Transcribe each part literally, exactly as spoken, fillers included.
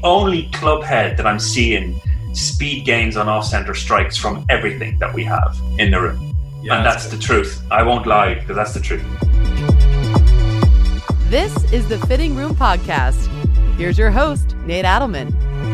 only club head that I'm seeing speed gains on off-center strikes from everything that we have in the room. Yeah, and that's, that's the truth. I won't lie, because that's the truth. This is the Fitting Room Podcast. Here's your host, Nate Adelman.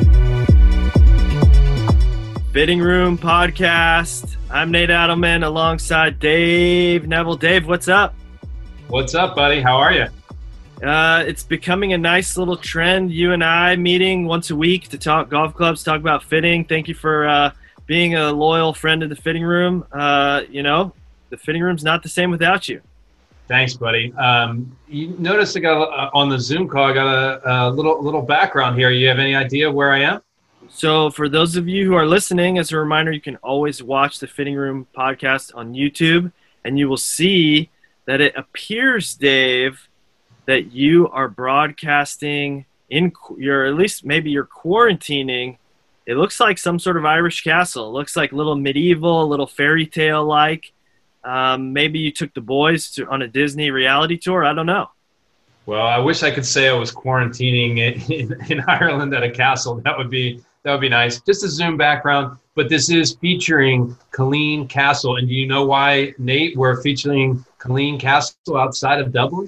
Fitting Room Podcast. I'm Nate Adelman alongside Dave Neville. Dave, what's up? What's up, buddy? How are you? Uh, it's becoming a nice little trend. You and I meeting once a week to talk golf clubs, talk about fitting. Thank you for uh, being a loyal friend of the Fitting Room. Uh, you know, the Fitting Room's not the same without you. Thanks, buddy. Um, you notice I got uh, on the Zoom call, I got a, a little little background here. You have any idea where I am? So for those of you who are listening, as a reminder, you can always watch the Fitting Room Podcast on YouTube, and you will see that it appears, Dave, that you are broadcasting in your, at least maybe you're quarantining. It looks like some sort of Irish castle. It looks like a little medieval, a little fairy tale like. Um, maybe you took the boys to, on a Disney reality tour. I don't know. Well, I wish I could say I was quarantining in, in, in Ireland at a castle. That would be that would be nice. Just a Zoom background, but this is featuring Killeen Castle. And do you know why, Nate, we're featuring Killeen Castle outside of Dublin?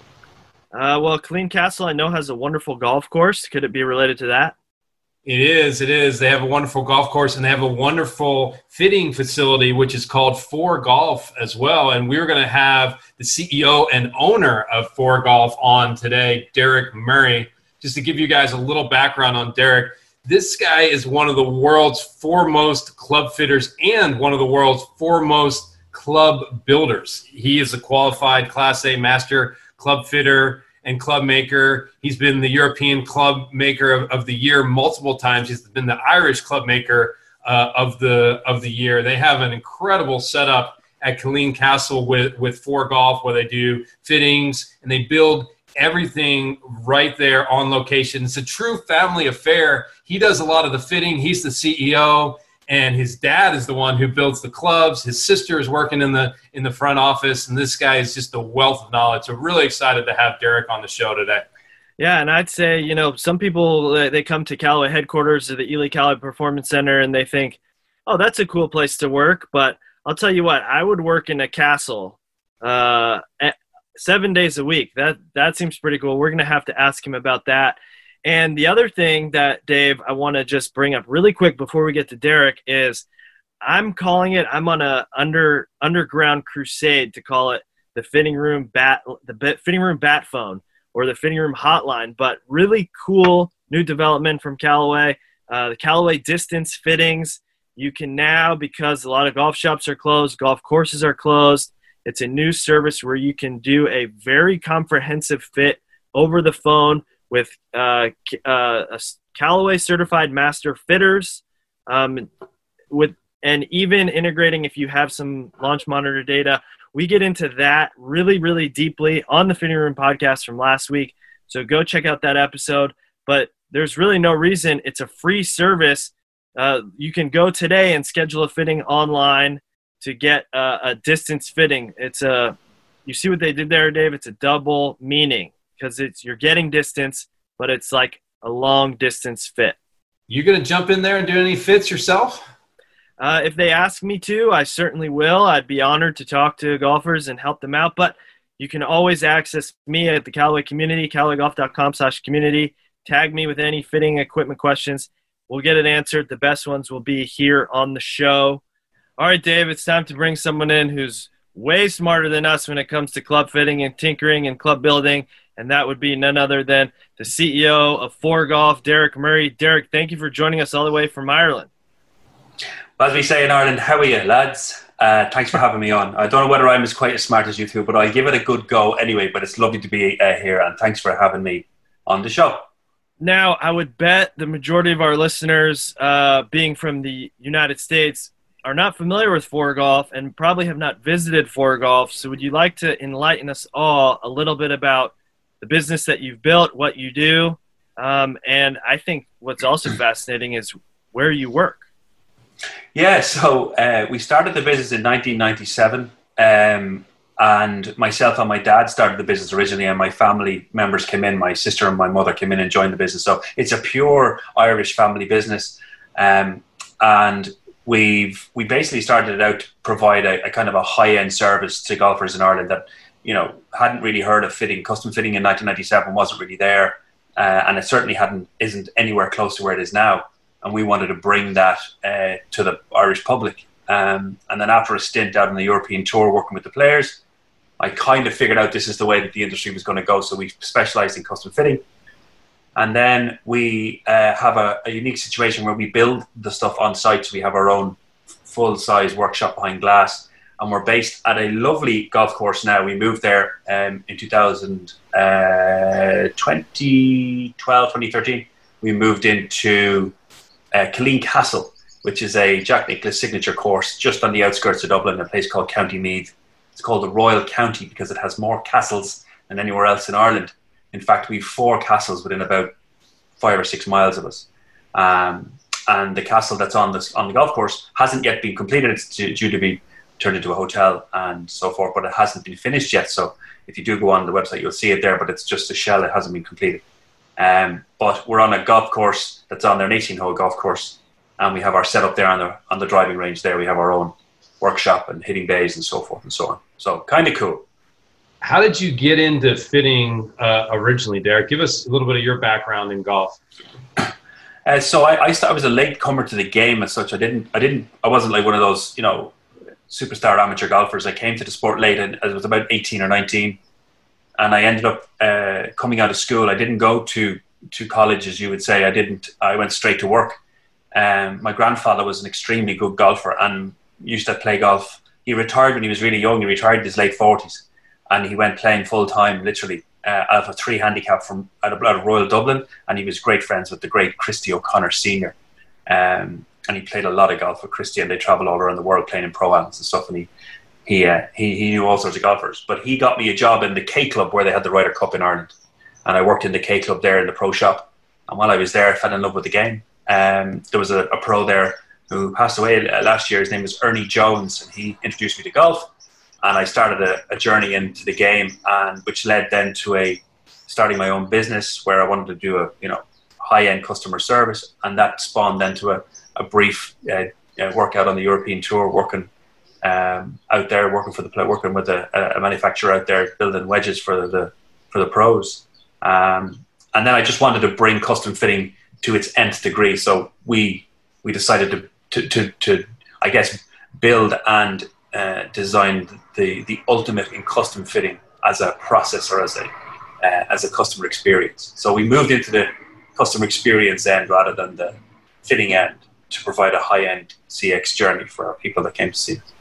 Uh, well, Killeen Castle, I know, has a wonderful golf course. Could it be related to that? It is. It is. They have a wonderful golf course, and they have a wonderful fitting facility, which is called Four Golf as well. And we're going to have the C E O and owner of Four Golf on today, Derek Murray. Just to give you guys a little background on Derek, this guy is one of the world's foremost club fitters and one of the world's foremost club builders. He is a qualified Class A master club fitter and club maker. He's been the European Club Maker of, of the Year multiple times. He's been the Irish Club Maker uh, of the of the year. They have an incredible setup at Killeen Castle with, with Four Golf, where they do fittings and they build everything right there on location. It's a true family affair. He does a lot of the fitting. He's the C E O. And his dad is the one who builds the clubs. His sister is working in the in the front office, and this guy is just a wealth of knowledge. So really excited to have Derek on the show today. Yeah, and I'd say, you know, some people, they come to Callaway headquarters or the Ely Callaway Performance Center, and they think, oh, that's a cool place to work. But I'll tell you what, I would work in a castle uh, seven days a week. That that seems pretty cool. We're going to have to ask him about that. And the other thing that, Dave, I want to just bring up really quick before we get to Derek is I'm calling it, I'm on a under underground crusade to call it the Fitting Room Bat, the Fitting Room Bat Phone or the Fitting Room Hotline, but really cool new development from Callaway, uh, the Callaway Distance Fittings. You can now, because a lot of golf shops are closed, golf courses are closed, it's a new service where you can do a very comprehensive fit over the phone with uh, uh, Callaway certified master fitters, um, with and even integrating if you have some launch monitor data. We get into that really, really deeply on the Fitting Room Podcast from last week. So go check out that episode. But there's really no reason. It's a free service. Uh, you can go today and schedule a fitting online to get uh, a distance fitting. It's a, you see what they did there, Dave? It's a double meaning. Because it's you're getting distance, but it's like a long distance fit. You gonna jump in there and do any fits yourself? Uh, if they ask me to, I certainly will. I'd be honored to talk to golfers and help them out. But you can always access me at the Callaway community, callaway golf dot com slash community. Tag me with any fitting equipment questions. We'll get it answered. The best ones will be here on the show. All right, Dave, it's time to bring someone in who's way smarter than us when it comes to club fitting and tinkering and club building. And that would be none other than the C E O of Four Golf, Derek Murray. Derek, thank you for joining us all the way from Ireland. As we say in Ireland, how are you, lads? Uh, thanks for having me on. I don't know whether I'm as quite as smart as you two, but I'll give it a good go anyway. But it's lovely to be uh, here, and thanks for having me on the show. Now, I would bet the majority of our listeners, uh, being from the United States, are not familiar with Four Golf and probably have not visited Four Golf. So would you like to enlighten us all a little bit about the business that you've built, what you do, um, and I think what's also fascinating is where you work. Yeah, so uh, we started the business in nineteen ninety-seven. Um, and myself and my dad started the business originally, and my family members came in. My sister and my mother came in and joined the business. So it's a pure Irish family business. Um, and we've we basically started it out to provide a, a kind of a high-end service to golfers in Ireland that, you know, hadn't really heard of fitting. Custom fitting in nineteen ninety-seven wasn't really there, uh, and it certainly hadn't isn't anywhere close to where it is now. And we wanted to bring that uh, to the Irish public. Um, and then after a stint out on the European tour working with the players, I kind of figured out this is the way that the industry was going to go. So we specialized in custom fitting. And then we uh, have a, a unique situation where we build the stuff on site. So we have our own full-size workshop behind glass. And we're based at a lovely golf course now. We moved there um, in two thousand, uh, twenty twelve, twenty thirteen. We moved into uh, Killeen Castle, which is a Jack Nicklaus signature course just on the outskirts of Dublin, a place called County Meath. It's called the Royal County because it has more castles than anywhere else in Ireland. In fact, we have four castles within about five or six miles of us. Um, and the castle that's on, this, on the golf course hasn't yet been completed. It's due, due to be turned into a hotel and so forth, but it hasn't been finished yet. So if you do go on the website, you'll see it there, but it's just a shell. It hasn't been completed. Um, but we're on a golf course that's on there, an eighteen-hole golf course. And we have our setup there on the on the driving range there. We have our own workshop and hitting bays and so forth and so on. So kind of cool. How did you get into fitting uh, originally, Derek? Give us a little bit of your background in golf. Uh, so I, I, started, I was a late comer to the game as such. I didn't, I didn't, I wasn't like one of those, you know, superstar amateur golfers. I came to the sport late, and I was about eighteen or nineteen, and I ended up uh, coming out of school. I didn't go to to college, as you would say. I didn't. I went straight to work. Um, my grandfather was an extremely good golfer and used to play golf. He retired when he was really young. He retired in his late forties, and he went playing full time, literally, uh, out of a three handicap from out of, out of Royal Dublin. And he was great friends with the great Christy O'Connor Senior Um, and he played a lot of golf with Christy, and they travel all around the world playing in pro-ams and stuff. And he he, uh, he he knew all sorts of golfers. But he got me a job in the K Club where they had the Ryder Cup in Ireland, and I worked in the K Club there in the pro shop. And while I was there, I fell in love with the game. Um, there was a, a pro there who passed away last year. His name was Ernie Jones, and he introduced me to golf. And I started a, a journey into the game, and which led then to a starting my own business where I wanted to do a you know high-end customer service, and that spawned then to a, a brief uh, uh, workout on the European tour, working um, out there, working for the working with a, a manufacturer out there, building wedges for the for the pros. Um, and then I just wanted to bring custom fitting to its nth degree, so we we decided to to to, to I guess build and uh, design the the ultimate in custom fitting as a process or as a uh, as a customer experience. So we moved into the customer experience end rather than the fitting end to provide a high-end C X journey for our people that came to see us.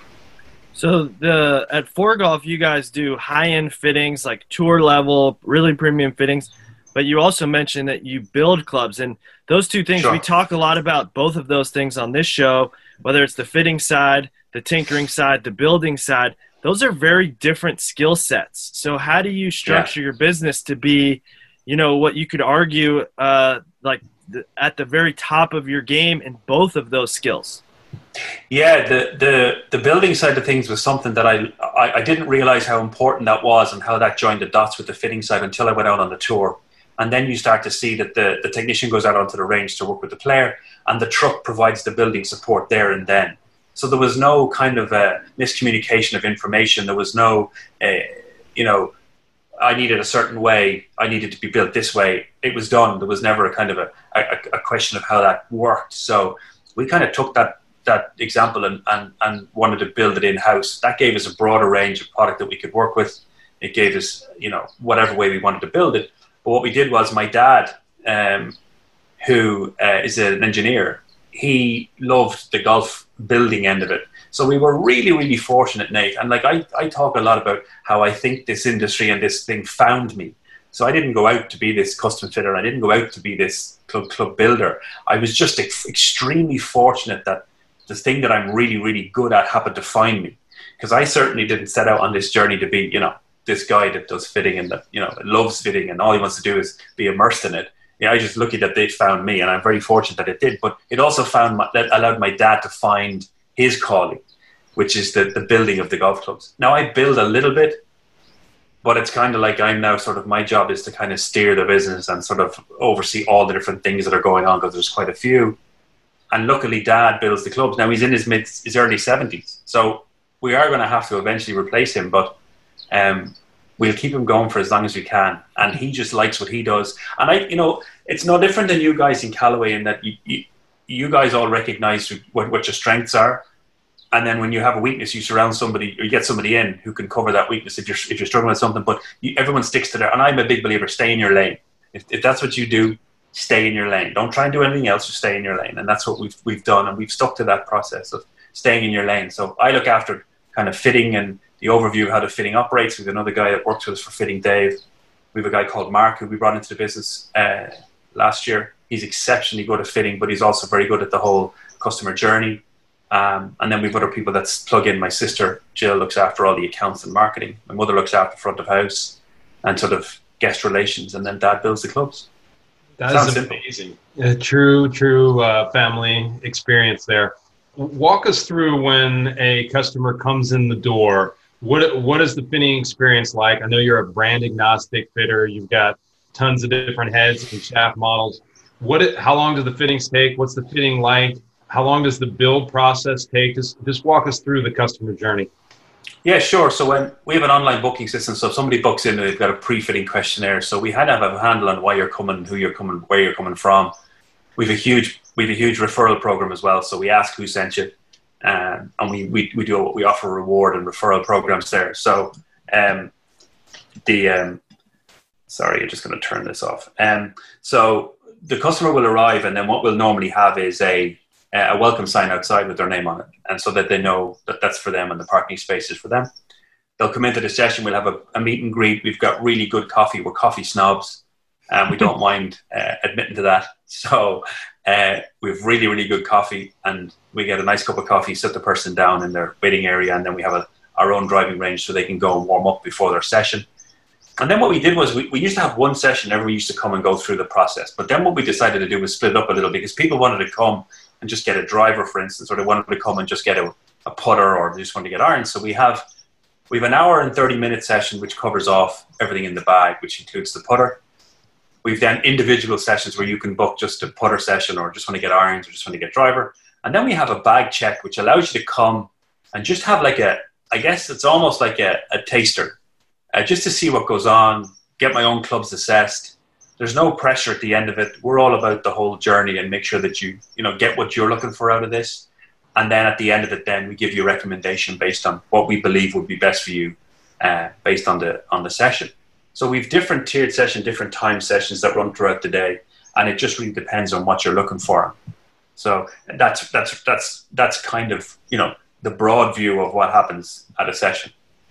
So the at four Golf, you guys do high-end fittings, like tour level, really premium fittings, but you also mentioned that you build clubs. And those two things, sure. We talk a lot about both of those things on this show, whether it's the fitting side, the tinkering side, the building side. Those are very different skill sets. So how do you structure yeah. your business to be, you know, what you could argue uh, like the, at the very top of your game in both of those skills? Yeah, the, the, the building side of things was something that I, I, I didn't realize how important that was and how that joined the dots with the fitting side until I went out on the tour. And then you start to see that the, the technician goes out onto the range to work with the player, and the truck provides the building support there and then. So there was no kind of uh, miscommunication of information. There was no, uh, you know, I needed a certain way, I needed to be built this way. It was done. There was never a kind of a, a, a question of how that worked. So we kind of took that that example and, and, and wanted to build it in-house. That gave us a broader range of product that we could work with. It gave us, you know, whatever way we wanted to build it. But what we did was my dad, um, who uh, is an engineer, he loved the golf building end of it. So we were really, really fortunate, Nate. And like I, I talk a lot about how I think this industry and this thing found me. So I didn't go out to be this custom fitter. I didn't go out to be this club club builder. I was just ex- extremely fortunate that the thing that I'm really, really good at happened to find me. Because I certainly didn't set out on this journey to be, you know, this guy that does fitting and that, you know, loves fitting and all he wants to do is be immersed in it. Yeah, I just lucky that they found me, and I'm very fortunate that it did. But it also found my, that allowed my dad to find his calling. which is the, the building of the golf clubs. Now I build a little bit, but it's kind of like I'm now sort of, my job is to kind of steer the business and sort of oversee all the different things that are going on, because there's quite a few. And luckily Dad builds the clubs. Now he's in his mid, his early seventies. So we are going to have to eventually replace him, but um, we'll keep him going for as long as we can. And he just likes what he does. And I, you know, it's no different than you guys in Callaway in that you, you, you guys all recognize what, what your strengths are. And then when you have a weakness, you surround somebody, or you get somebody in who can cover that weakness if you're if you're struggling with something. But you, everyone sticks to their. And I'm a big believer: stay in your lane. If, if that's what you do, stay in your lane. Don't try and do anything else. Just stay in your lane. And that's what we've we've done, and we've stuck to that process of staying in your lane. So I look after kind of fitting and the overview of how the fitting operates. We have another guy that works with us for fitting, Dave. We have a guy called Mark who we brought into the business uh, last year. He's exceptionally good at fitting, but he's also very good at the whole customer journey. Um, and then we've other people that plug in. My sister, Jill, looks after all the accounts and marketing. My mother looks after front of house and sort of guest relations. And then Dad builds the clubs. That Sounds is amazing. A true, true uh, family experience there. Walk us through when a customer comes in the door. What What is the fitting experience like? I know you're a brand agnostic fitter. You've got tons of different heads and shaft models. What? It, how long do the fittings take? What's the fitting like? How long does the build process take? Just, just walk us through the customer journey. Yeah, sure. So when we have an online booking system, so if somebody books in, they've got a pre-fitting questionnaire. So we had to have a handle on why you're coming, who you're coming, where you're coming from. We've a huge, we've a huge referral program as well. So we ask who sent you, um, and we, we we do we offer reward and referral programs there. So um, the um, sorry, you're just going to turn this off. Um, so the customer will arrive, and then what we'll normally have is a a welcome sign outside with their name on it, and so that they know that that's for them and the parking space is for them. They'll come into the session. We'll have a, a meet and greet. We've got really good coffee. We're coffee snobs, and we don't mind uh, admitting to that. So uh, we have really, really good coffee, and we get a nice cup of coffee, sit the person down in their waiting area, and then we have a, our own driving range so they can go and warm up before their session. And then what we did was we, we used to have one session. Everyone used to come and go through the process. But then what we decided to do was split it up a little, because people wanted to come and just get a driver, for instance, or they wanted to come and just get a, a putter, or they just wanted to get irons. So we have we have an hour and thirty minute session which covers off everything in the bag, which includes the putter. We've then individual sessions where you can book just a putter session, or just want to get irons, or just want to get driver. And then we have a bag check, which allows you to come and just have like a, I guess it's almost like a, a taster, uh, just to see what goes on, get my own clubs assessed. There's no pressure at the end of it. We're all about the whole journey and make sure that you, you know, get what you're looking for out of this. And then at the end of it, then we give you a recommendation based on what we believe would be best for you, uh, based on the on the session. So we've different tiered sessions, different time sessions that run throughout the day, and it just really depends on what you're looking for. So that's that's that's that's kind of, you know, the broad view of what happens at a session.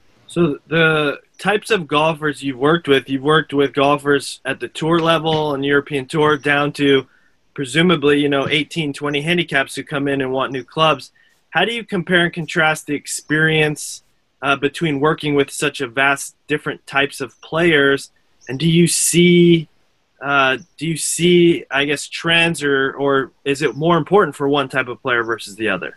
So the types of golfers you've worked with, you've worked with golfers at the tour level and European Tour down to presumably, you know, eighteen, twenty handicaps who come in and want new clubs. How do you compare and contrast the experience uh, between working with such a vast different types of players? And do you see, uh, do you see, I guess, trends, or, or is it more important for one type of player versus the other?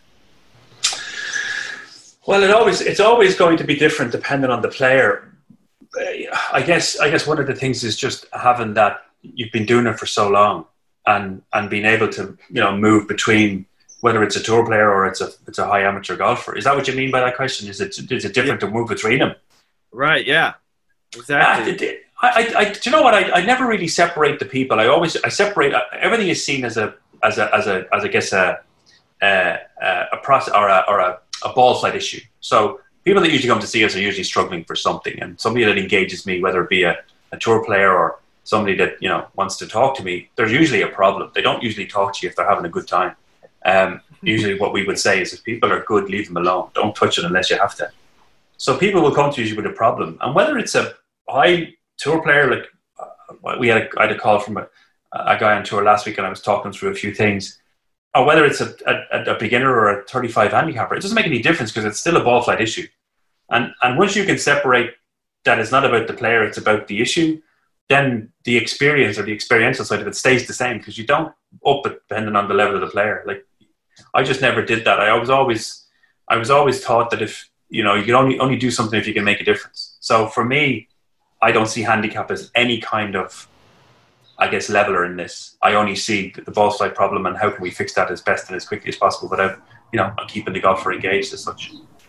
Well, it always it's always going to be different depending on the player. I guess I guess one of the things is just having that you've been doing it for so long, and and being able to, you know, move between, whether it's a tour player or it's a it's a high amateur golfer. Is that what you mean by that question? Is it is it different yeah. to move between them? Right. Yeah. Exactly. Uh, I, I, I do you know what I, I never really separate the people. I always I separate everything is seen as a as a as a as I guess a a, a process or a or a a ball flight issue. So people that usually come to see us are usually struggling for something, and somebody that engages me, whether it be a, a tour player or somebody that, you know, wants to talk to me, there's usually a problem. They don't usually talk to you if they're having a good time. Um, usually what we would say is, if people are good, leave them alone. Don't touch it unless you have to. So people will come to you with a problem, and whether it's a high tour player, like uh, we had a, I had a call from a, a guy on tour last week, and I was talking through a few things. Or whether it's a, a, a beginner or a thirty-five handicapper, it doesn't make any difference, because it's still a ball flight issue. And and once you can separate that it's not about the player, it's about the issue, then the experience or the experiential side of it stays the same, because you don't up it depending on the level of the player. Like, I just never did that. I was always I was always taught that if, you know, you can only, only do something if you can make a difference. So for me, I don't see handicap as any kind of, I guess, leveler in this. I only see the ball flight problem and how can we fix that as best and as quickly as possible without, you know, keeping the golfer engaged as such.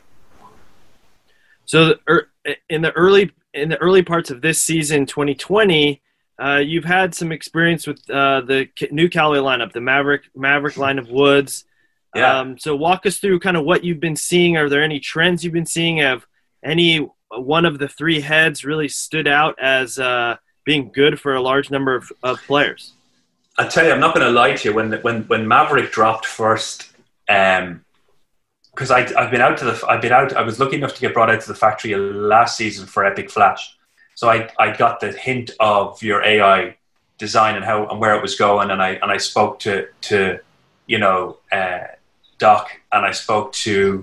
So in the early in the early parts of this season, twenty twenty, uh, you've had some experience with uh, the new Callaway lineup, the Maverick Maverick line of woods. Yeah. Um, so walk us through kind of what you've been seeing. Are there any trends you've been seeing? Have any one of the three heads really stood out as uh, being good for a large number of, of players? I'll tell you, I'm not going to lie to you. When when when Maverick dropped first, um, because I I've been out to the I've been out. I was lucky enough to get brought out to the factory last season for Epic Flash, so I I got the hint of your A I design and how and where it was going, and I and I spoke to to you know uh, Doc, and I spoke to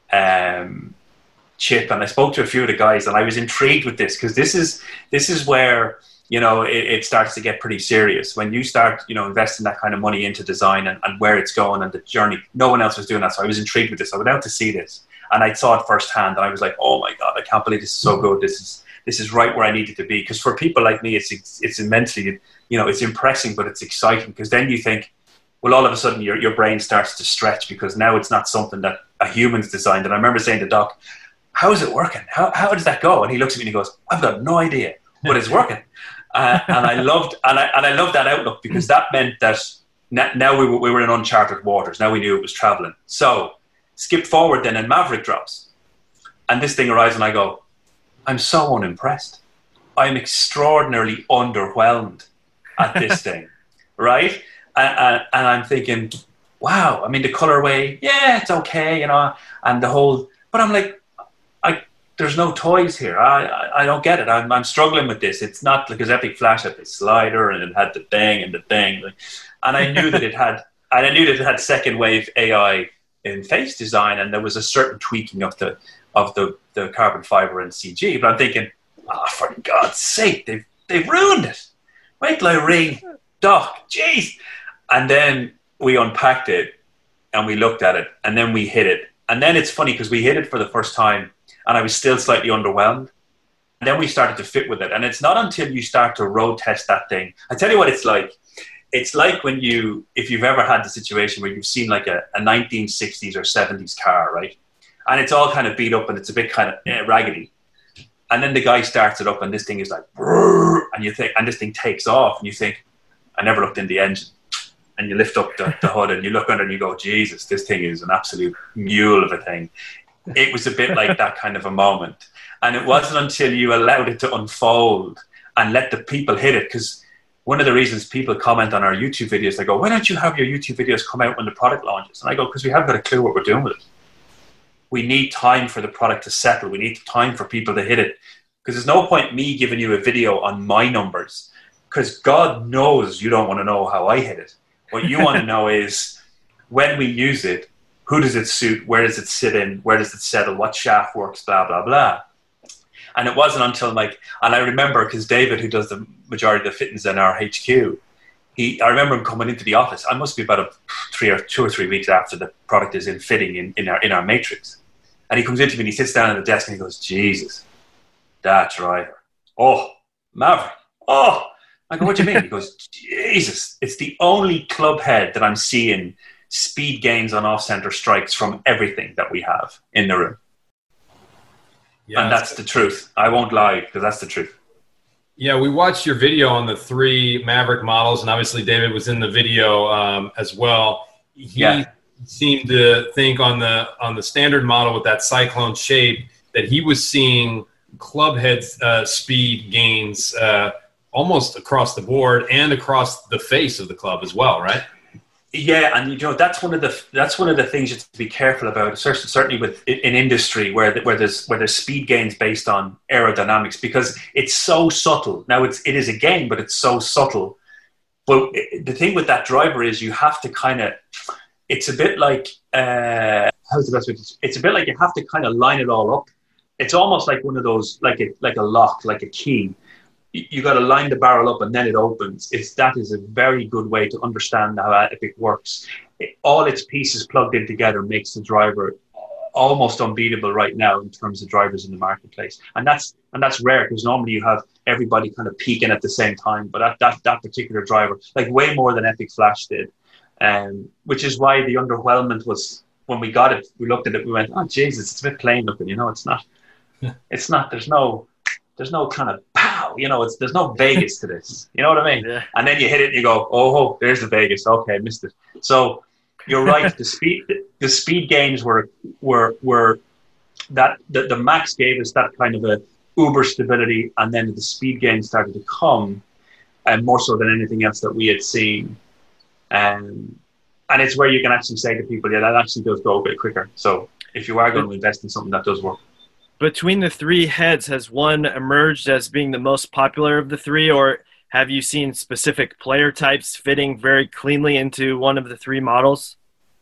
um, Chip, and I spoke to a few of the guys, and I was intrigued with this because this is this is where, you know, it, it starts to get pretty serious when you start, you know, investing that kind of money into design and, and where it's going and the journey. No one else was doing that, so I was intrigued with this. I went out to see this, and I saw it firsthand, and I was like, "Oh my god, I can't believe this is so good. This is this is right where I needed to be." Because for people like me, it's it's immensely, you know, it's impressing, but it's exciting because then you think, well, all of a sudden your your brain starts to stretch because now it's not something that a human's designed. And I remember saying to Doc, "How is it working? How how does that go?" And he looks at me and he goes, "I've got no idea, but it's working." Uh, and I loved, and I and I loved that outlook because that meant that now we were, we were in uncharted waters. Now we knew it was traveling. So skip forward then, and Maverick drops, and this thing arrives, and I go, I'm so unimpressed. I'm extraordinarily underwhelmed at this thing, right? And, and, and I'm thinking, wow. I mean, the colorway, yeah, it's okay, you know, and the whole, but I'm like, I. There's no toys here. I, I I don't get it. I'm I'm struggling with this. It's not because Epic Flash had the slider and it had the thing and the thing, and I knew that it had and I knew that it had second wave A I in face design, and there was a certain tweaking of the of the, the carbon fiber and C G. But I'm thinking, oh, for God's sake, they've they've ruined it. Wait till I ring Doc. Jeez. And then we unpacked it and we looked at it, and then we hit it, and then it's funny because we hit it for the first time. And I was still slightly underwhelmed. And then we started to fit with it. And it's not until you start to road test that thing. I tell you what it's like. It's like when you, if you've ever had the situation where you've seen like a, a nineteen sixties or seventies car, right? And it's all kind of beat up and it's a bit kind of eh, raggedy. And then the guy starts it up and this thing is like, and you think, and this thing takes off and you think, I never looked in the engine. And you lift up the, the hood and you look under and you go, Jesus, this thing is an absolute mule of a thing. It was a bit like that kind of a moment. And it wasn't until you allowed it to unfold and let the people hit it. Because one of the reasons people comment on our YouTube videos, they go, why don't you have your YouTube videos come out when the product launches? And I go, because we haven't got a clue what we're doing with it. We need time for the product to settle. We need time for people to hit it. Because there's no point me giving you a video on my numbers. Because God knows you don't want to know how I hit it. What you want to know is when we use it, who does it suit? Where does it sit in? Where does it settle? What shaft works? Blah, blah, blah. And it wasn't until like, and I remember because David, who does the majority of the fittings in our H Q, he, I remember him coming into the office. I must be about a three or two or three weeks after the product is in fitting in, in our in our matrix. And he comes into me and he sits down at the desk and he goes, Jesus, that driver. Oh, Maverick. Oh, I go, what do you mean? He goes, Jesus, it's the only club head that I'm seeing speed gains on off-center strikes from everything that we have in the room. Yeah, and that's, that's the truth. I won't lie, because that's the truth. Yeah, we watched your video on the three Maverick models, and obviously David was in the video um, as well. He yeah. seemed to think on the on the standard model with that cyclone shape that he was seeing club head uh, speed gains uh, almost across the board and across the face of the club as well, right? Yeah, and you know that's one of the that's one of the things you have to be careful about. Certainly, with in industry where where there's where there's speed gains based on aerodynamics, because it's so subtle. Now it's it is a game, but it's so subtle. But the thing with that driver is you have to kind of. It's a bit like uh, how's the best way to, it's a bit like you have to kind of line it all up. It's almost like one of those like a like a lock, like a key. You got to line the barrel up and then it opens. It's that is a very good way to understand how Epic works. It, all its pieces plugged in together makes the driver almost unbeatable right now in terms of drivers in the marketplace, and that's and that's rare because normally you have everybody kind of peaking at the same time. But that that, that particular driver, like way more than Epic Flash did, um, which is why the underwhelmment was when we got it. We looked at it, we went, "Oh Jesus, it's a bit plain looking." You know, it's not. It's not. There's no. There's no kind of pow. You know, it's there's no Vegas to this. You know what I mean? Yeah. And then you hit it and you go, "Oh, oh there's the Vegas. Okay, missed it." So you're right. the speed the speed gains were were were that the, the Max gave us that kind of a uber stability, and then the speed gains started to come, and more so than anything else that we had seen. Um, and it's where you can actually say to people, yeah, that actually does go a bit quicker. So if you are going to invest in something that does work. Between the three heads, has one emerged as being the most popular of the three, or have you seen specific player types fitting very cleanly into one of the three models?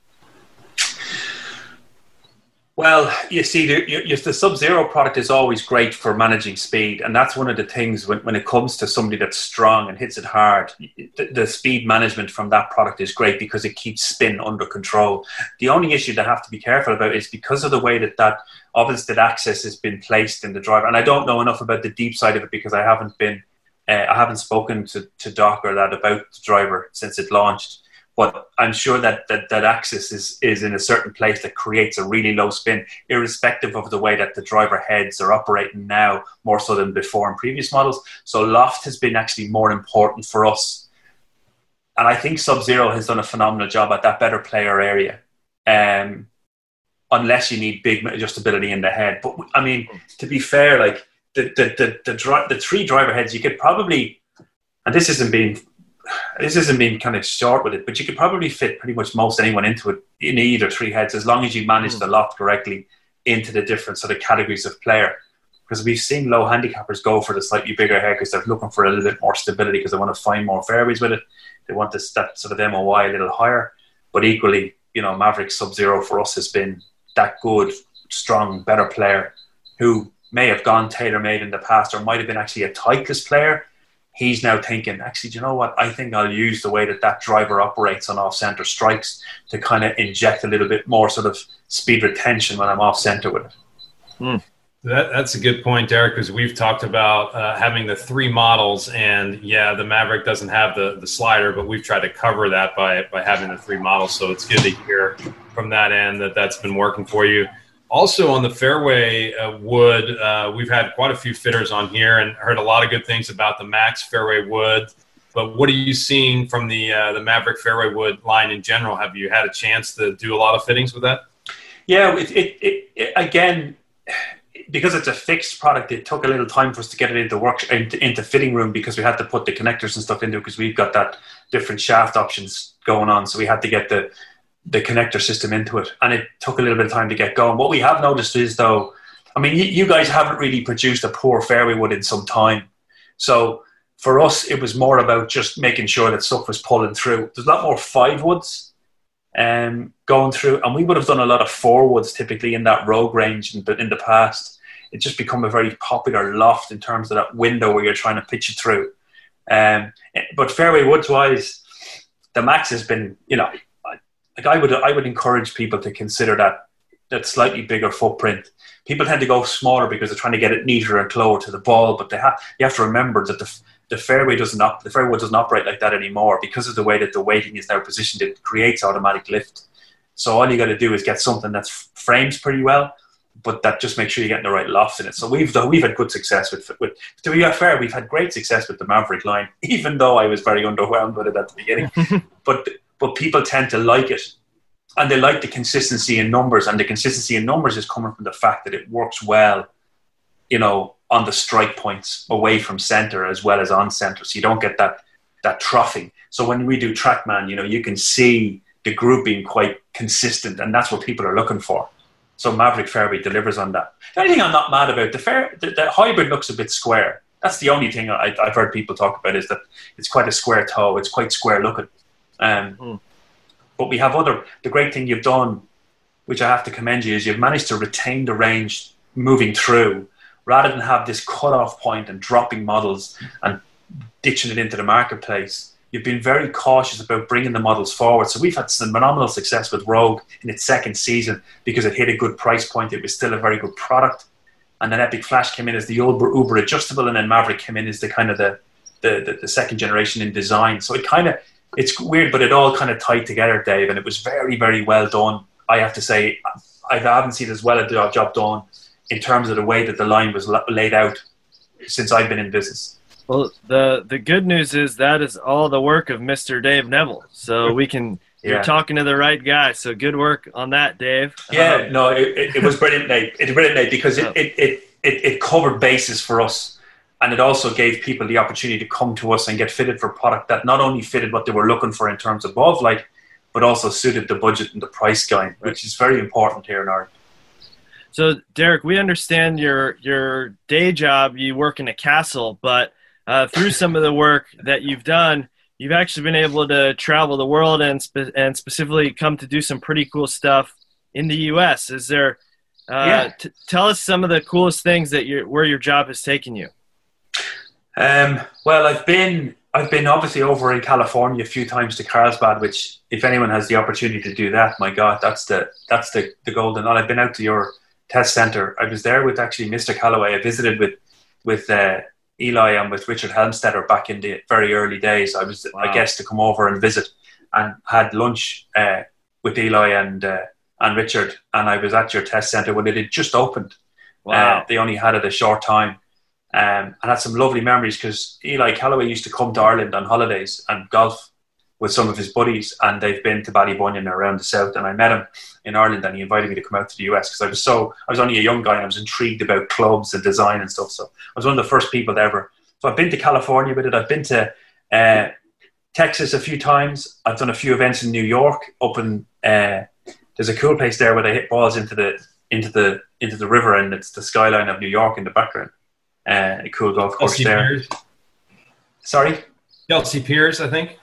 Well, you see, the, the Sub-Zero product is always great for managing speed, and that's one of the things when, when it comes to somebody that's strong and hits it hard. The, the speed management from that product is great because it keeps spin under control. The only issue they have to be careful about is because of the way that that obfuscated access has been placed in the driver, and I don't know enough about the deep side of it because I haven't been, uh, I haven't spoken to, to Doc or that about the driver since it launched. But I'm sure that, that that axis is, is in a certain place that creates a really low spin, irrespective of the way that the driver heads are operating now, more so than before in previous models. So loft has been actually more important for us. And I think Sub-Zero has done a phenomenal job at that better player area, um, unless you need big adjustability in the head. But, I mean, to be fair, like the the the, the, dri- the three driver heads, you could probably, and this isn't being... This isn't being kind of short with it, but you could probably fit pretty much most anyone into it in either three heads as long as you manage mm. the loft correctly into the different sort of categories of player. Because we've seen low handicappers go for the slightly bigger head because they're looking for a little bit more stability because they want to find more fairways with it. They want this, that sort of M O Y a little higher. But equally, you know, Maverick Sub-Zero for us has been that good, strong, better player who may have gone tailor-made in the past or might have been actually a Titleist player. He's now thinking, actually, do you know what? I think I'll use the way that that driver operates on off-center strikes to kind of inject a little bit more sort of speed retention when I'm off-center with it. Mm. That, that's a good point, Derek, because we've talked about uh, having the three models, and yeah, the Maverick doesn't have the, the slider, but we've tried to cover that by, by having the three models, so it's good to hear from that end that that's been working for you. Also on the fairway uh, wood, uh, we've had quite a few fitters on here and heard a lot of good things about the Max fairway wood. But what are you seeing from the uh, the Maverick fairway wood line in general? Have you had a chance to do a lot of fittings with that? Yeah, it, it, it, it again, because it's a fixed product, it took a little time for us to get it into work into, into fitting room because we had to put the connectors and stuff into it because we've got that different shaft options going on. So we had to get the the connector system into it, and it took a little bit of time to get going. What we have noticed is, though, I mean, you, you guys haven't really produced a poor fairway wood in some time. So for us, it was more about just making sure that stuff was pulling through. There's a lot more five woods um, going through, and we would have done a lot of four woods typically in that Rogue range in the, in the past. It's just become a very popular loft in terms of that window where you're trying to pitch it through. Um, but fairway woods wise, the Max has been, you know, Like I would, I would encourage people to consider that that slightly bigger footprint. People tend to go smaller because they're trying to get it neater and closer to the ball, but they have you have to remember that the the fairway doesn't op, the fairway doesn't operate like that anymore because of the way that the weighting is now positioned. It creates automatic lift. So all you got to do is get something that frames pretty well, but that just makes sure you get the right loft in it. So we've we've had good success with with. To be fair, we've had great success with the Maverick line, even though I was very underwhelmed with it at the beginning. but But people tend to like it, and they like the consistency in numbers. And the consistency in numbers is coming from the fact that it works well, you know, on the strike points away from center as well as on center. So you don't get that that troughing. So when we do TrackMan, you know, you can see the group being quite consistent, and that's what people are looking for. So Maverick Fairway delivers on that. The only thing I'm not mad about, the fair, the, the hybrid looks a bit square. That's the only thing I, I've heard people talk about, is that it's quite a square toe. It's quite square looking. Um, mm. But we have other, the great thing you've done, which I have to commend you, is you've managed to retain the range moving through rather than have this cut-off point and dropping models and ditching it into the marketplace. you've been very cautious about bringing the models forward. So we've had some phenomenal success with Rogue in its second season because it hit a good price point. It was still a very good product. And then Epic Flash came in as the Uber, Uber adjustable, and then Maverick came in as the kind of the, the, the, the second generation in design. So it kind of, it's weird, but it all kind of tied together, Dave, and it was very, very well done. I have to say, I haven't seen as well a job done in terms of the way that the line was laid out since I've been in business. Well, the the good news is that is all the work of Mister Dave Neville. So we can, yeah. You're talking to the right guy. So good work on that, Dave. Yeah, um, no, it, it was brilliant, Nate. It was brilliant, Nate, because it, it, it, it, it covered bases for us. And it also gave people the opportunity to come to us and get fitted for product that not only fitted what they were looking for in terms of above light, but also suited the budget and the price guide, right. which is very important here in Ireland. So, Derek, we understand your your day job, you work in a castle, but uh, through some of the work that you've done, you've actually been able to travel the world and spe- and specifically come to do some pretty cool stuff in the U S. Is there? Uh, yeah. T- tell us some of the coolest things that you where your job has taken you. Um, well, I've been I've been obviously over in California a few times to Carlsbad, which if anyone has the opportunity to do that, my God, that's the that's the the golden. And I've been out to your test center. I was there with actually Mister Callaway. I visited with with uh, Eli and with Richard Helmstetter back in the very early days. I was wow. I guess to come over and visit and had lunch uh, with Eli and uh, and Richard, and I was at your test center when it had just opened. Wow. Uh, they only had it a short time. Um, and had some lovely memories because Eli Callaway used to come to Ireland on holidays and golf with some of his buddies, and they've been to Ballybunion around the south, and I met him in Ireland and he invited me to come out to the U S because I was so I was only a young guy and I was intrigued about clubs and design and stuff, so I was one of the first people to ever. So I've been to California with it. I've been to uh, Texas a few times. I've done a few events in New York up in uh, there's a cool place there where they hit balls into the into the into the river and it's the skyline of New York in the background. Uh, a cool golf course Kelsey there. Piers. Sorry? Kelsey Piers, I think.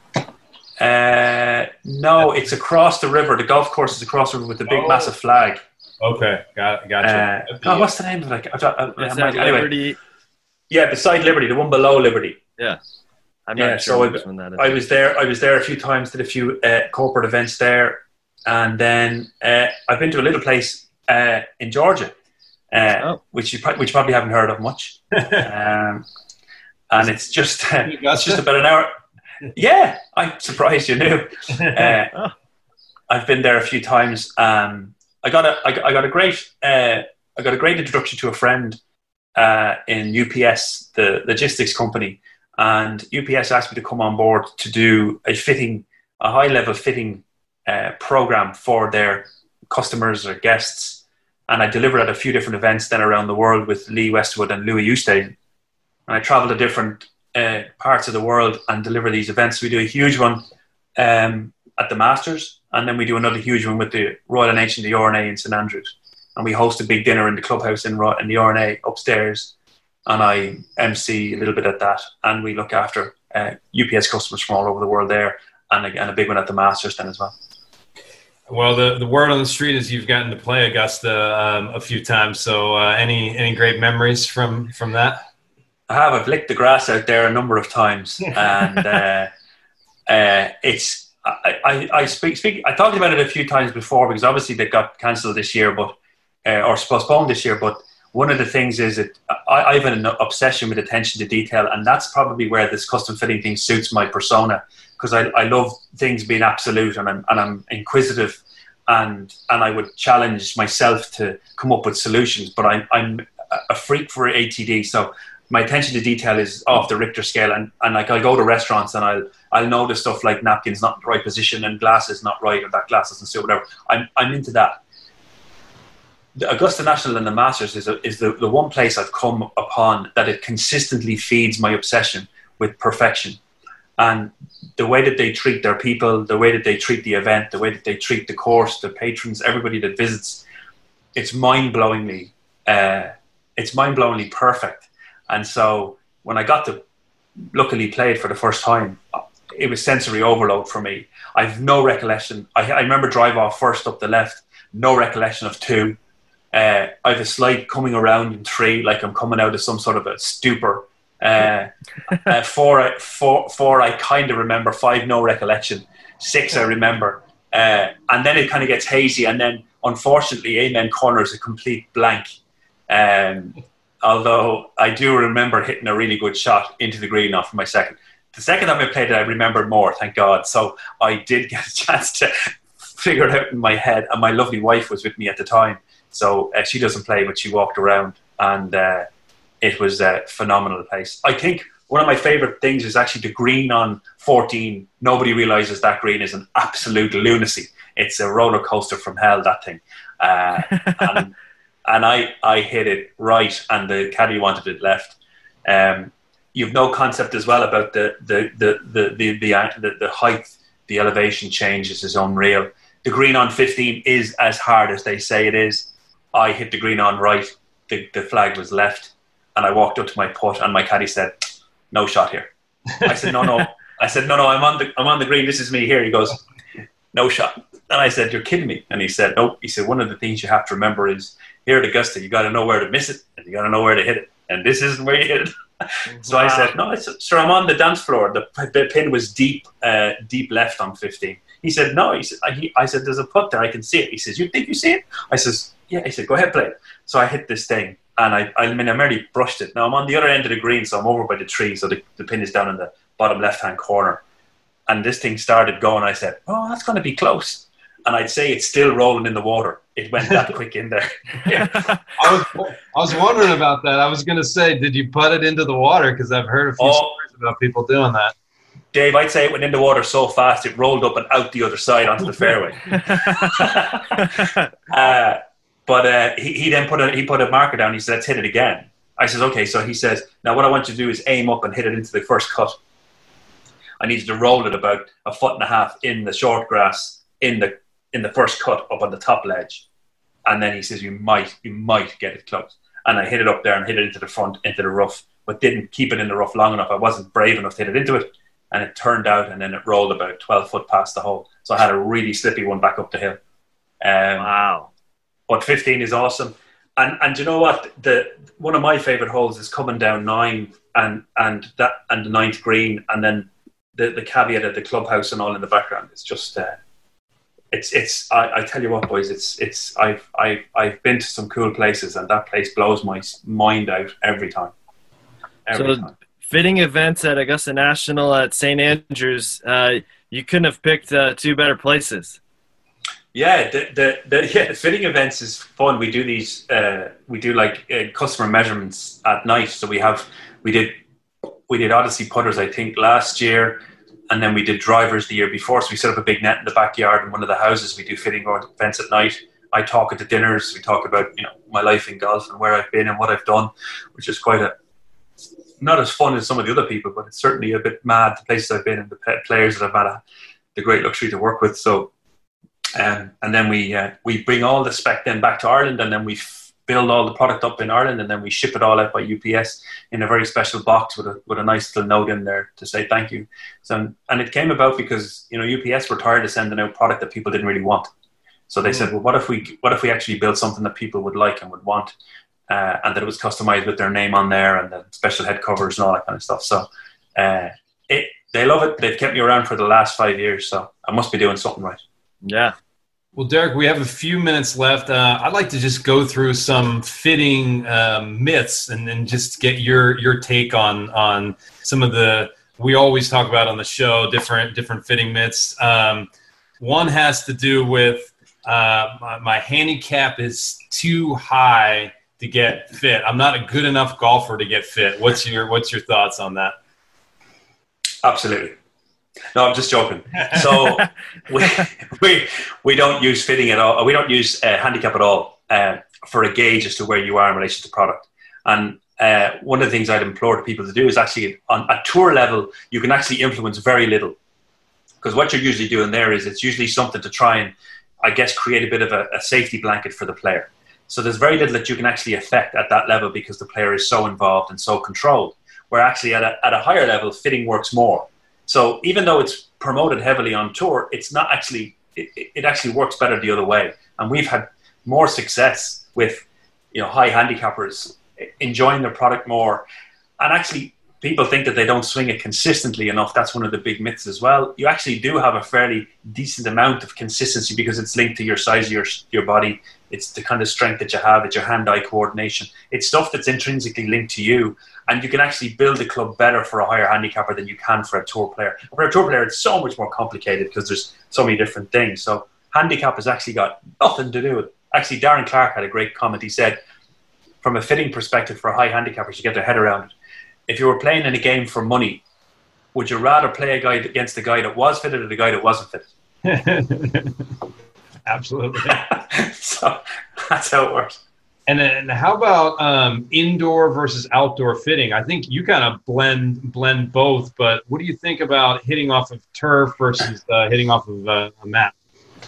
Uh, no, it's across the river. The golf course is across the river with the big, oh. massive flag. Okay, got gotcha. Uh, oh, what's the name of it? I, I, I, beside anyway, Liberty. Yeah, beside Liberty, the one below Liberty. Yeah, I'm yeah. not So sure I, which one that is. I was there. I was there a few times. Did a few uh, corporate events there, and then uh, I've been to a little place uh, in Georgia. Uh, oh. which you which you probably haven't heard of much, um, and it's just uh, it's just about an hour. Yeah, I'm surprised you knew. Uh, oh. I've been there a few times. Um, I got a I got, I got a great uh, I got a great introduction to a friend uh, in U P S, the logistics company, and U P S asked me to come on board to do a fitting, a high level fitting uh, program for their customers or guests. And I delivered at a few different events then around the world with Lee Westwood and Louis Oosthuizen. And I traveled to different uh, parts of the world and deliver these events. We do a huge one um, at the Masters, and then we do another huge one with the Royal N H and the R N A in St Andrews. And we host a big dinner in the clubhouse in, in the R N A upstairs, and I M C a little bit at that. And we look after uh, U P S customers from all over the world there, and a, and a big one at the Masters then as well. Well, the, the word on the street is you've gotten to play Augusta um, a few times. So uh, any any great memories from, from that? I have. I've licked the grass out there a number of times. And uh, uh, it's I, I, I speak, speak I talked about it a few times before because obviously they got cancelled this year but uh, or postponed this year. But one of the things is that I, I have an obsession with attention to detail, and that's probably where this custom fitting thing suits my persona. Because I, I love things being absolute, and I'm and I'm inquisitive, and and I would challenge myself to come up with solutions. But I'm I'm a freak for A T D, so my attention to detail is off the Richter scale. And, and like I'll go to restaurants and I'll I'll notice stuff like napkins not in the right position and glasses not right, or that glass doesn't suit, whatever. I'm I'm into that. The Augusta National and the Masters is a, is the, the one place I've come upon that it consistently feeds my obsession with perfection. And the way that they treat their people, the way that they treat the event, the way that they treat the course, the patrons, everybody that visits, it's mind-blowingly, uh, it's mind-blowingly perfect. And so when I got to luckily play it for the first time, it was sensory overload for me. I have no recollection. I, I remember drive off first up the left, no recollection of two. Uh, I have a slide coming around in three, like I'm coming out of some sort of a stupor. Uh, uh, four, four, four, I kind of remember. Five, no recollection. Six, I remember. Uh, and then it kind of gets hazy. And then, unfortunately, Amen Corner is a complete blank. Um, although I do remember hitting a really good shot into the green off my second. The second time I played it, I remembered more, thank God. So I did get a chance to figure it out in my head. And my lovely wife was with me at the time. So uh, she doesn't play, but she walked around. And uh, it was a phenomenal place. I think one of my favourite things is actually the green on fourteen. Nobody realises that green is an absolute lunacy. It's a roller coaster from hell, that thing. Uh, and and I, I hit it right, and the caddy wanted it left. Um, you've no concept as well about the the the the the, the, the, the height, the elevation changes is unreal. The green on fifteen is as hard as they say it is. I hit the green on right. The, the flag was left, and I walked up to my putt, and my caddy said, "No shot here." I said, "No, no." I said, "No, no. I'm on the I'm on the green. This is me here." He goes, "No shot." And I said, "You're kidding me." And he said, "Nope." He said, "One of the things you have to remember is here at Augusta, you got to know where to miss it, and you got to know where to hit it. And this isn't where you hit it." So wow. I said, "No, I said, sir, I'm on the dance floor. The, the pin was deep, uh, deep left on fifteen." He said, "No." He said, I, he, "I said, there's a putt there. I can see it." He says, "You think you see it?" I says, "Yeah." He said, "Go ahead, play it." So I hit this thing, and I, I mean, I merely brushed it. Now I'm on the other end of the green, so I'm over by the tree, so the, the pin is down in the bottom left-hand corner. And this thing started going. I said, "Oh, that's going to be close." And I'd say it's still rolling in the water. It went that quick in there. Yeah. I was I was wondering about that. I was going to say, did you put it into the water? Because I've heard a few oh, stories about people doing that. Dave, I'd say it went in the water so fast it rolled up and out the other side onto the fairway. uh, but uh, he, he then put a he put a marker down. He said, "Let's hit it again." I says, "Okay." So he says, "Now what I want you to do is aim up and hit it into the first cut." I needed to roll it about a foot and a half in the short grass in the in the first cut up on the top ledge. And then he says, you might, you might get it close. And I hit it up there and hit it into the front, into the rough, but didn't keep it in the rough long enough. I wasn't brave enough to hit it into it. And it turned out, and then it rolled about twelve foot past the hole. So I had a really slippy one back up the hill. Um, wow. But fifteen is awesome. And and you know what? The one of my favourite holes is coming down nine and and that and the ninth green, and then the, the caveat at the clubhouse and all in the background. It's just uh, It's it's. I, I tell you what, boys. It's it's. I've I've I've been to some cool places, and that place blows my mind out every time. Every so, time. Fitting events at Augusta National at Saint Andrews. Uh, you couldn't have picked uh, two better places. Yeah, the the, the yeah, fitting events is fun. We do these. Uh, we do like uh, customer measurements at night. So we have we did we did Odyssey putters, I think, last year. And then we did drivers the year before. So we set up a big net in the backyard in one of the houses. We do fitting events at night. I talk at the dinners. We talk about, you know, my life in golf and where I've been and what I've done, which is quite a, not as fun as some of the other people, but it's certainly a bit mad, the places I've been and the players that I've had a, the great luxury to work with. So, um, and then we uh, we bring all the spec then back to Ireland, and then we f- build all the product up in Ireland, and then we ship it all out by U P S in a very special box with a with a nice little note in there to say thank you. So, and it came about because, you know, U P S were tired of sending out product that people didn't really want. So they mm. said, well, what if we what if we actually build something that people would like and would want, uh, and that it was customized with their name on there and the special head covers and all that kind of stuff. So uh, it they love it. They've kept me around for the last five years, so I must be doing something right. Yeah. Well, Derek, we have a few minutes left. Uh, I'd like to just go through some fitting um, myths and, and just get your your take on on some of the we always talk about on the show different different fitting myths. Um, one has to do with uh, my, my handicap is too high to get fit. I'm not a good enough golfer to get fit. What's your what's your thoughts on that? Absolutely. No, I'm just joking. So we, we we don't use fitting at all. We don't use uh, handicap at all uh, for a gauge as to where you are in relation to product. And uh, one of the things I'd implore people to do is actually on a tour level, you can actually influence very little. Because what you're usually doing there is it's usually something to try and, I guess, create a bit of a, a safety blanket for the player. So there's very little that you can actually affect at that level because the player is so involved and so controlled. Where actually at a, at a higher level, fitting works more. So even though it's promoted heavily on tour, it's not actually, it, it actually works better the other way. And we've had more success with, you know, high handicappers enjoying their product more and actually people think that they don't swing it consistently enough. That's one of the big myths as well. You actually do have a fairly decent amount of consistency because it's linked to your size of your, your body. It's the kind of strength that you have. It's your hand-eye coordination. It's stuff that's intrinsically linked to you. And you can actually build a club better for a higher handicapper than you can for a tour player. For a tour player, it's so much more complicated because there's so many different things. So handicap has actually got nothing to do with it. Actually, Darren Clark had a great comment. He said, from a fitting perspective for high handicappers, you get their head around it. If you were playing in a game for money, would you rather play a guy against a guy that was fitted or the guy that wasn't fitted? Absolutely. So that's how it works. And then how about um, indoor versus outdoor fitting? I think you kind of blend blend both, but what do you think about hitting off of turf versus uh, hitting off of uh, a mat?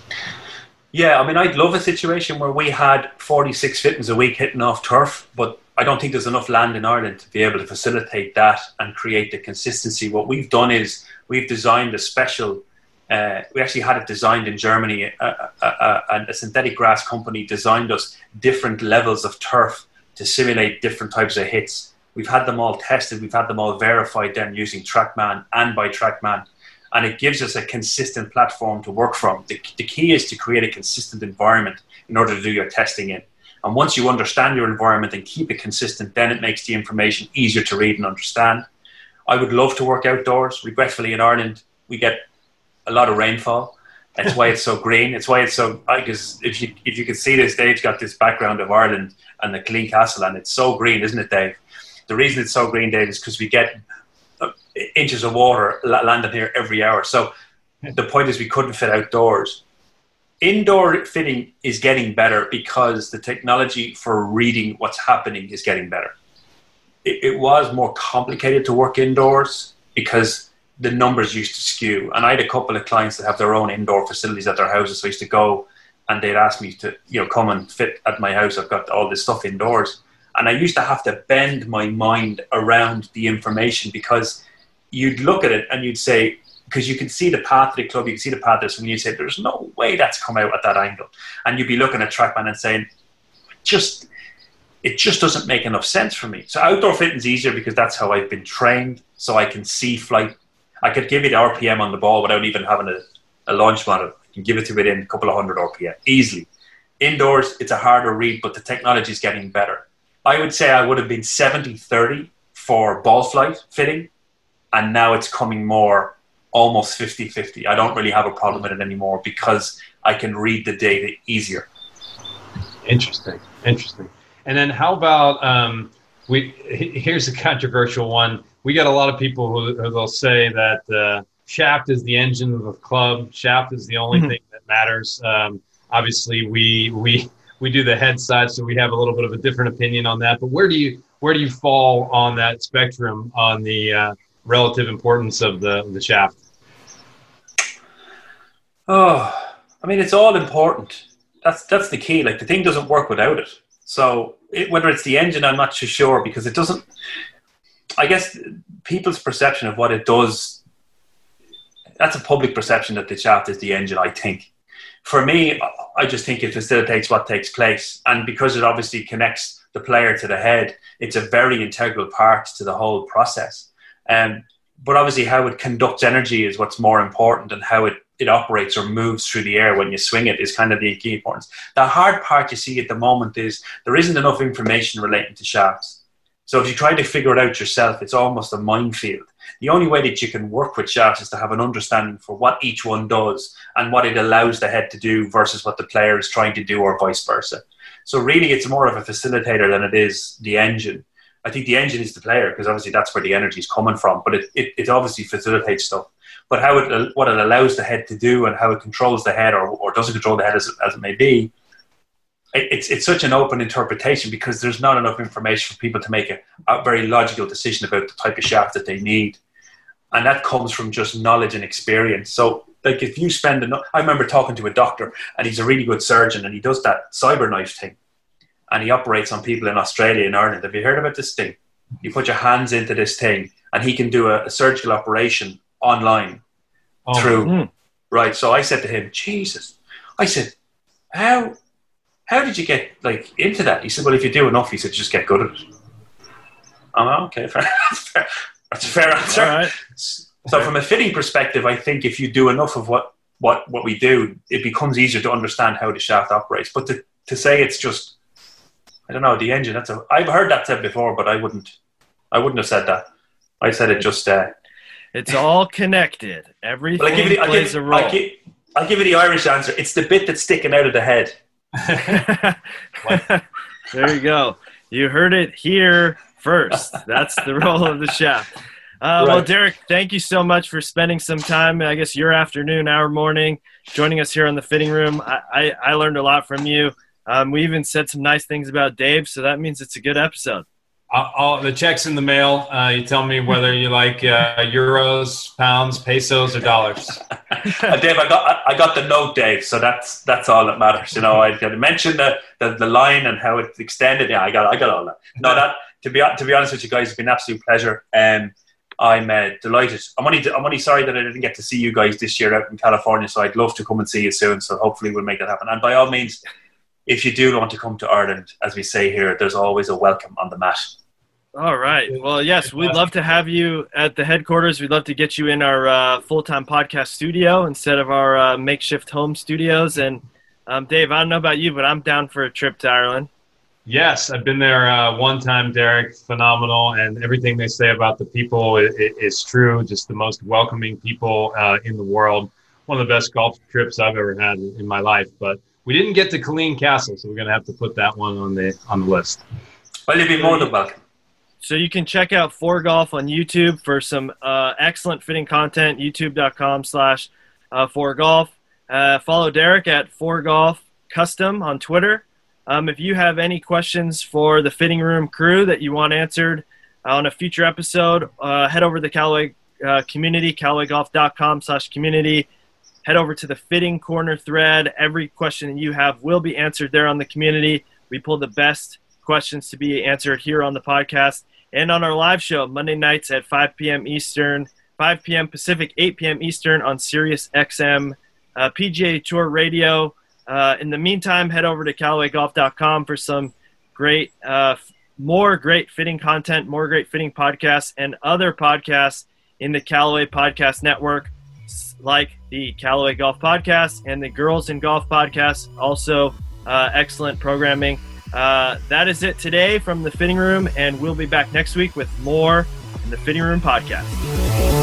Yeah, I mean, I'd love a situation where we had forty-six fittings a week hitting off turf, but I don't think there's enough land in Ireland to be able to facilitate that and create the consistency. What we've done is we've designed a special Uh, we actually had it designed in Germany. A, a, a, a synthetic grass company designed us different levels of turf to simulate different types of hits. We've had them all tested. We've had them all verified then using TrackMan and by TrackMan. And it gives us a consistent platform to work from. The, the key is to create a consistent environment in order to do your testing in. And once you understand your environment and keep it consistent, then it makes the information easier to read and understand. I would love to work outdoors. Regretfully, in Ireland, we get a lot of rainfall. That's why it's so green. It's why it's so, because if you if you could see this, Dave's got this background of Ireland and the Clean Castle, and it's so green, isn't it, Dave? The reason it's so green, Dave, is because we get inches of water landing here every hour. So the point is we couldn't fit outdoors. Indoor fitting is getting better because the technology for reading what's happening is getting better. It, it was more complicated to work indoors because the numbers used to skew. And I had a couple of clients that have their own indoor facilities at their houses. So I used to go and they'd ask me to, you know, come and fit at my house. I've got all this stuff indoors. And I used to have to bend my mind around the information because you'd look at it and you'd say, because you can see the path of the club, you can see the path of this, and you say, there's no way that's come out at that angle. And you'd be looking at TrackMan and saying, just, it just doesn't make enough sense for me. So outdoor fitting's easier because that's how I've been trained. So I can see flight. I could give you the R P M on the ball without even having a, a launch model. I can give it to within a couple of hundred R P M, easily. Indoors, it's a harder read, but the technology is getting better. I would say I would have been seventy thirty for ball flight fitting, and now it's coming more almost fifty fifty. I don't really have a problem with it anymore because I can read the data easier. Interesting, interesting. And then how about, um, we? here's a controversial one. We got a lot of people who, who they'll say that uh, shaft is the engine of the club. Shaft is the only mm-hmm. thing that matters. Um, obviously, we we we do the head side, so we have a little bit of a different opinion on that. But where do you where do you fall on that spectrum on the uh, relative importance of the the shaft? Oh, I mean, it's all important. That's that's the key. Like, the thing doesn't work without it. So it, whether it's the engine, I'm not too sure because it doesn't. I guess people's perception of what it does, that's a public perception that the shaft is the engine, I think. For me, I just think it facilitates what takes place. And because it obviously connects the player to the head, it's a very integral part to the whole process. Um, but obviously how it conducts energy is what's more important, and how it, it operates or moves through the air when you swing it is kind of the key importance. The hard part you see at the moment is there isn't enough information relating to shafts. So if you try to figure it out yourself, it's almost a minefield. The only way that you can work with shafts is to have an understanding for what each one does and what it allows the head to do versus what the player is trying to do, or vice versa. So really, it's more of a facilitator than it is the engine. I think the engine is the player because obviously that's where the energy is coming from, but it, it, it obviously facilitates stuff. But how it, what it allows the head to do and how it controls the head, or, or doesn't control the head as, as it may be, It's it's such an open interpretation because there's not enough information for people to make a, a very logical decision about the type of shaft that they need. And that comes from just knowledge and experience. So, like, if you spend enough, I remember talking to a doctor, and he's a really good surgeon, and he does that CyberKnife thing. And he operates on people in Australia and Ireland. Have you heard about this thing? You put your hands into this thing, and he can do a, a surgical operation online oh, through. Mm. Right. So I said to him, Jesus, I said, how... How did you get like into that? He said, well, if you do enough, he said, just get good at it. I'm like, okay, fair. That's a fair answer. All right. So from a fitting perspective, I think if you do enough of what, what, what we do, it becomes easier to understand how the shaft operates. But to, to say it's just, I don't know, the engine, that's a, I've heard that said before, but I wouldn't, I wouldn't have said that. I said it just, uh, it's all connected. Everything well, I'll give you the, I'll plays give, a role. I'll give, I'll give you the Irish answer. It's the bit that's sticking out of the head. There you go. You heard it here first. That's the role of the shaft. Uh, right. Well, Derek, thank you so much for spending some time, I guess your afternoon, our morning, joining us here on the Fitting Room. I, I, I learned a lot from you. Um, we even said some nice things about Dave, so that means it's a good episode. I'll, I'll, the check's in the mail. Uh, you tell me whether you like uh, euros, pounds, pesos, or dollars. uh, Dave, I got I got the note, Dave. So that's that's all that matters. You know, I got to mention the, the the line and how it's extended. Yeah, I got I got all that. No, that to be to be honest with you guys, it's been an absolute pleasure. Um, I'm uh, delighted. I'm only I'm only sorry that I didn't get to see you guys this year out in California. So I'd love to come and see you soon. So hopefully we'll make that happen. And by all means, if you do want to come to Ireland, as we say here, there's always a welcome on the mat. All right. Well, yes, we'd love to have you at the headquarters. We'd love to get you in our uh, full-time podcast studio instead of our uh, makeshift home studios. And um, Dave, I don't know about you, but I'm down for a trip to Ireland. Yes, I've been there uh, one time, Derek. Phenomenal. And everything they say about the people is, is true. Just the most welcoming people uh, in the world. One of the best golf trips I've ever had in my life. But we didn't get to Killeen Castle, so we're going to have to put that one on the on the list. Well, you'd be more than welcome. So you can check out four golf on YouTube for some uh, excellent fitting content, youtube.com slash four golf. Uh, follow Derek at four golf custom on Twitter. Um, if you have any questions for the Fitting Room crew that you want answered on a future episode, uh, head over to the Callaway uh, community, callawaygolf.com slash community. Head over to the Fitting Corner thread. Every question that you have will be answered there on the community. We pull the best questions to be answered here on the podcast and on our live show Monday nights at five p.m. Eastern, five p.m. Pacific, eight p.m. Eastern on Sirius X M, uh, P G A Tour Radio. Uh, in the meantime, head over to callaway golf dot com for some great, uh, more great fitting content, more great fitting podcasts, and other podcasts in the Callaway Podcast Network, like the Callaway Golf Podcast and the Girls in Golf Podcast. Also, uh, excellent programming. Uh, that is it today from the Fitting Room, and we'll be back next week with more in the Fitting Room Podcast.